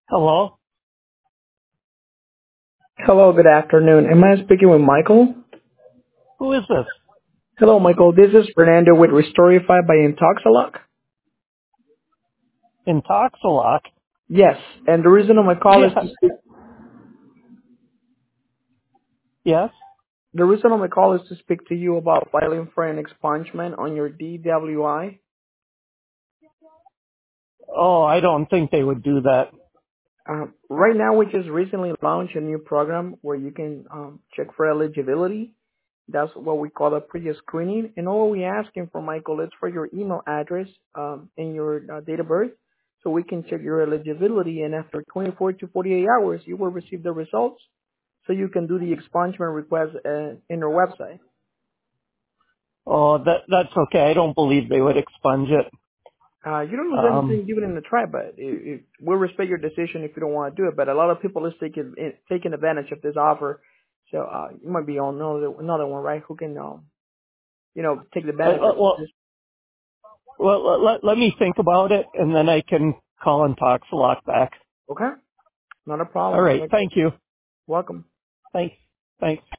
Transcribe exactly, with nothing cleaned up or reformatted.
Hello? Hello, good afternoon. Am I speaking with Michael? Who is this? Hello, Michael. This is Fernando with Restorify by Intoxilock. Intoxilock? Yes, and the reason of my call is Yeah. to speak. Yes? The reason of my call is to speak to you about filing for an expungement on your D W I. Oh, I don't think they would do that. Uh, right now, we just recently launched a new program where you can um, check for eligibility. That's what we call a pre-screening. And all we're asking for, Michael, is for your email address um, and your uh, date of birth so we can check your eligibility. And after twenty-four to forty-eight hours, you will receive the results so you can do the expungement request uh, in our website. Oh, that that's okay. I don't believe they would expunge it. Uh, you don't lose Um, anything giving it a try, but it, it, we'll respect your decision if you don't want to do it. But a lot of people is taking taking advantage of this offer, so uh, you might be on another another one, right? Who can, um, you know, take I, advantage uh, of well, this? well let, let, let me think about it, and then I can call Intoxilock back. Okay, not a All problem. right. Like, Thank you. welcome. Thanks. Thanks.